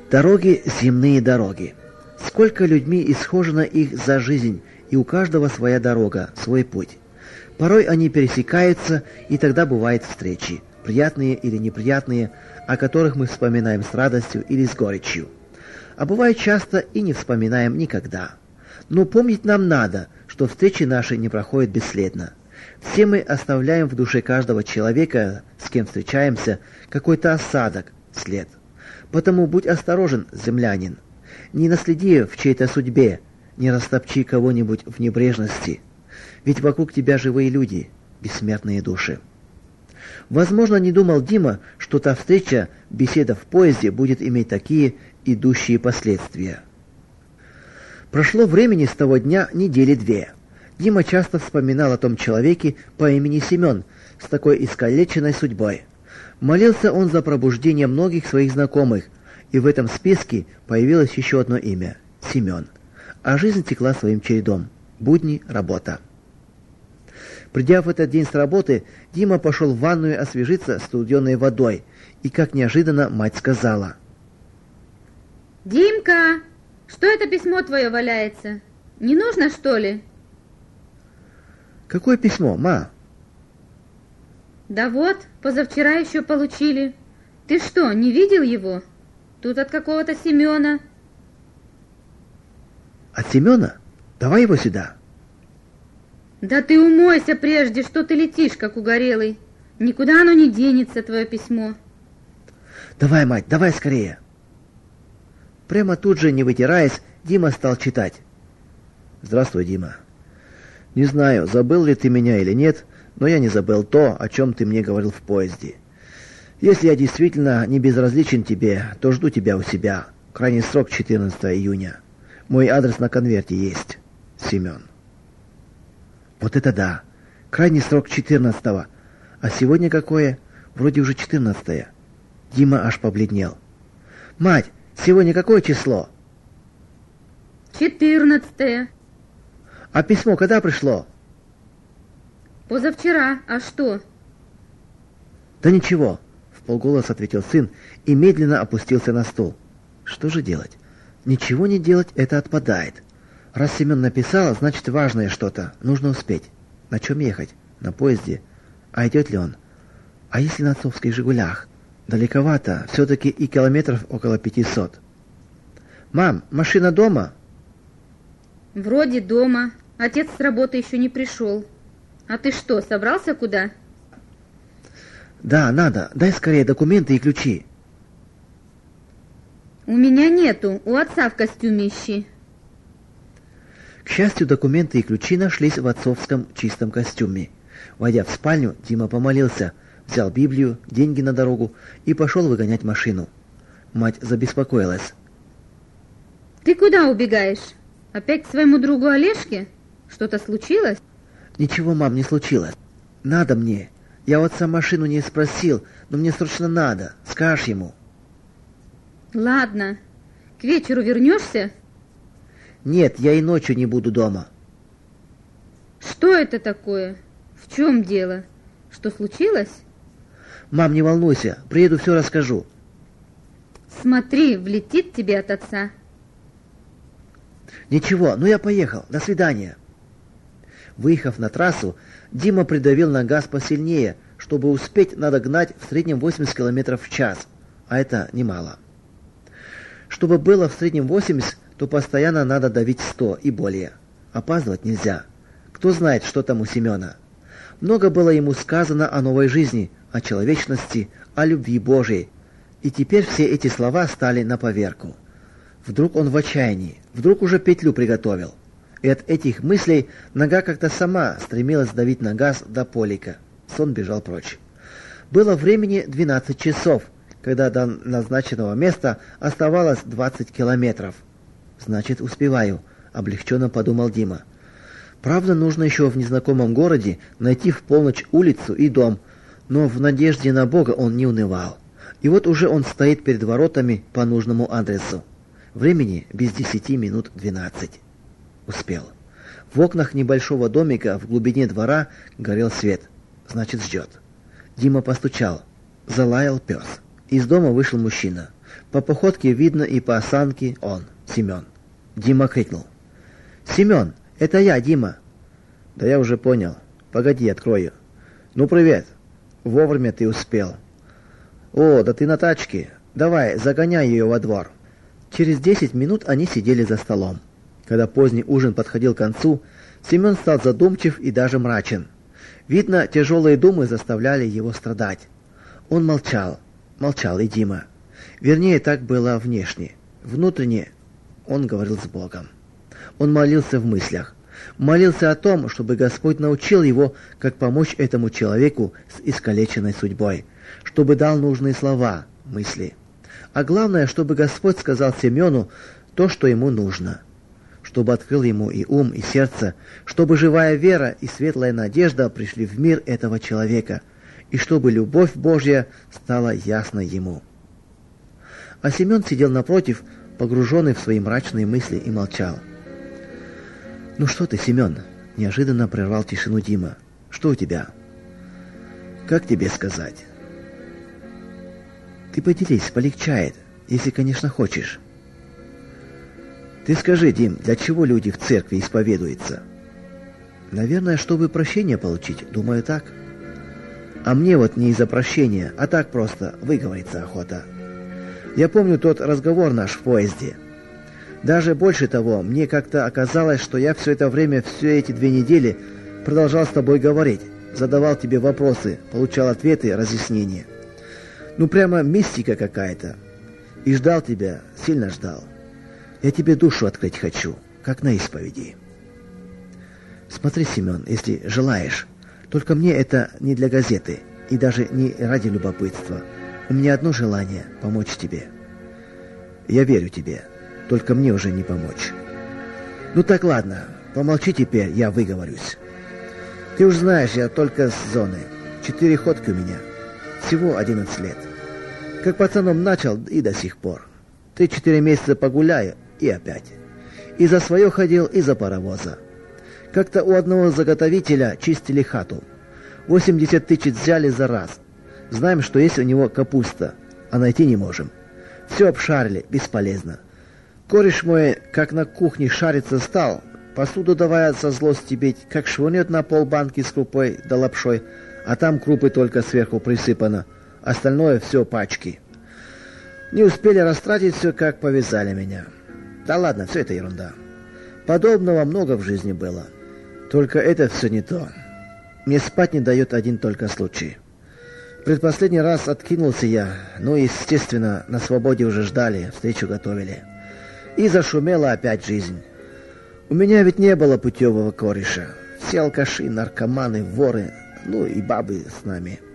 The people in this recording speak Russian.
Дороги, земные дороги. Сколько людьми исхожено их за жизнь, и у каждого своя дорога, свой путь. Порой они пересекаются, и тогда бывают встречи, приятные или неприятные, о которых мы вспоминаем с радостью или с горечью. А бывает часто и не вспоминаем никогда. Но помнить нам надо, что встречи наши не проходят бесследно. Все мы оставляем в душе каждого человека, с кем встречаемся, какой-то осадок, след. Потому будь осторожен, землянин. Не наследи в чьей-то судьбе, не растопчи кого-нибудь в небрежности. Ведь вокруг тебя живые люди, бессмертные души. Возможно, не думал Дима, что та встреча, беседа в поезде, будет иметь такие идущие последствия. Прошло времени с того дня недели две. Дима часто вспоминал о том человеке по имени Семен с такой искалеченной судьбой. Молился он за пробуждение многих своих знакомых, и в этом списке появилось еще одно имя – Семен. А жизнь текла своим чередом. Будни, работа. Придя в этот день с работы, Дима пошел в ванную освежиться студеной водой, и как неожиданно мать сказала: «Димка, что это письмо твое валяется? Не нужно, что ли?» «Какое письмо, ма?» «Да вот, позавчера еще получили. Ты что, не видел его? Тут от какого-то Семена». «От Семена? Давай его сюда». «Да ты умойся прежде, что ты летишь, как угорелый. Никуда оно не денется, твое письмо». «Давай, мать, давай скорее». Прямо тут же, не вытираясь, Дима стал читать. «Здравствуй, Дима. Не знаю, забыл ли ты меня или нет, но я не забыл то, о чем ты мне говорил в поезде. Если я действительно не безразличен тебе, то жду тебя у себя. Крайний срок 14 июня. Мой адрес на конверте есть. Семен». Вот это да! Крайний срок 14-го. А сегодня какое? Вроде уже 14-е. Дима аж побледнел. «Мать, сегодня какое число?» 14-е. «А письмо когда пришло?» «Позавчера. А что?» «Да ничего», — вполголоса ответил сын и медленно опустился на стул. «Что же делать? Ничего не делать — это отпадает. Раз Семен написал, значит важное что-то. Нужно успеть. На чем ехать? На поезде. А идет ли он? А если на отцовских «Жигулях»? Далековато. Все-таки и километров около 500. «Мам, машина дома?» «Вроде дома. Отец с работы еще не пришел. А ты что, собрался куда?» «Да, надо. Дай скорее документы и ключи». «У меня нету. У отца в костюме ищи». К счастью, документы и ключи нашлись в отцовском чистом костюме. Войдя в спальню, Дима помолился, взял Библию, деньги на дорогу и пошел выгонять машину. Мать забеспокоилась. «Ты куда убегаешь? Опять к своему другу Олежке? Что-то случилось?» «Ничего, мам, не случилось. Надо мне. Я у отца машину не спросил, но мне срочно надо. Скажешь ему». «Ладно. К вечеру вернешься?» «Нет, я и ночью не буду дома». «Что это такое? В чем дело? Что случилось?» «Мам, не волнуйся, приеду, все расскажу». «Смотри, влетит тебе от отца». «Ничего, ну я поехал. До свидания». Выехав на трассу, Дима придавил на газ посильнее. Чтобы успеть, надо гнать в среднем 80 км в час, а это немало. Чтобы было в среднем 80, то постоянно надо давить 100 и более. Опаздывать нельзя. Кто знает, что там у Семена. Много было ему сказано о новой жизни, о человечности, о любви Божией. И теперь все эти слова стали на поверку. Вдруг он в отчаянии, вдруг уже петлю приготовил. И от этих мыслей нога как-то сама стремилась давить на газ до полика. Сон бежал прочь. Было времени 12 часов, когда до назначенного места оставалось 20 километров. «Значит, успеваю», — облегченно подумал Дима. Правда, нужно еще в незнакомом городе найти в полночь улицу и дом, но в надежде на Бога он не унывал. И вот уже он стоит перед воротами по нужному адресу. Времени без 10 минут 12. Успел. В окнах небольшого домика в глубине двора горел свет. Значит, ждет. Дима постучал. Залаял пес. Из дома вышел мужчина. По походке видно и по осанке он, Семен. Дима крикнул. «Семен, это я, Дима!» «Да я уже понял. Погоди, открою. Ну, привет. Вовремя ты успел. О, да ты на тачке. Давай, загоняй ее во двор». Через 10 минут они сидели за столом. Когда поздний ужин подходил к концу, Семен стал задумчив и даже мрачен. Видно, тяжелые думы заставляли его страдать. Он молчал. Молчал и Дима. Вернее, так было внешне. Внутренне он говорил с Богом. Он молился в мыслях. Молился о том, чтобы Господь научил его, как помочь этому человеку с искалеченной судьбой, чтобы дал нужные слова, мысли. А главное, чтобы Господь сказал Семену то, что ему нужно, чтобы открыл ему и ум, и сердце, чтобы живая вера и светлая надежда пришли в мир этого человека, и чтобы любовь Божья стала ясной ему. А Семен сидел напротив, погруженный в свои мрачные мысли, и молчал. «Ну что ты, Семен?» — неожиданно прервал тишину Дима. «Что у тебя?» «Как тебе сказать?» «Ты поделись, полегчает, если, конечно, хочешь». «Ты скажи, Дим, для чего люди в церкви исповедуются?» «Наверное, чтобы прощение получить, думаю, так». «А мне вот не из-за прощения, а так просто выговориться охота. Я помню тот разговор наш в поезде. Даже больше того, мне как-то оказалось, что я все это время, все эти 2 недели продолжал с тобой говорить, задавал тебе вопросы, получал ответы, разъяснения. Ну прямо мистика какая-то. И ждал тебя, сильно ждал. Я тебе душу открыть хочу, как на исповеди. Смотри, Семен, если желаешь, только мне это не для газеты и даже не ради любопытства. У меня одно желание — помочь тебе. Я верю тебе, только мне уже не помочь. Ну так ладно, помолчи теперь, я выговорюсь. Ты уж знаешь, я только с зоны. 4 ходки у меня. Всего 11 лет. Как пацаном начал и до сих пор. 3-4 месяца погуляю и опять. И за свое ходил, и за паровоза. Как-то у одного заготовителя чистили хату. 80 тысяч взяли за раз. Знаем, что есть у него капуста, а найти не можем. Все обшарили, бесполезно. Кореш мой, как на кухне шариться стал, посуду давая со злости бить, как швырнет на пол банки с крупой да лапшой, а там крупы только сверху присыпано, остальное все пачки. Не успели растратить все, как повязали меня. Да ладно, все это ерунда. Подобного много в жизни было. Только это все не то. Мне спать не дает один только случай. Предпоследний раз откинулся я, ну, естественно, на свободе уже ждали, встречу готовили. И зашумела опять жизнь. У меня ведь не было путевого кореша. Все алкаши, наркоманы, воры, ну и бабы с нами.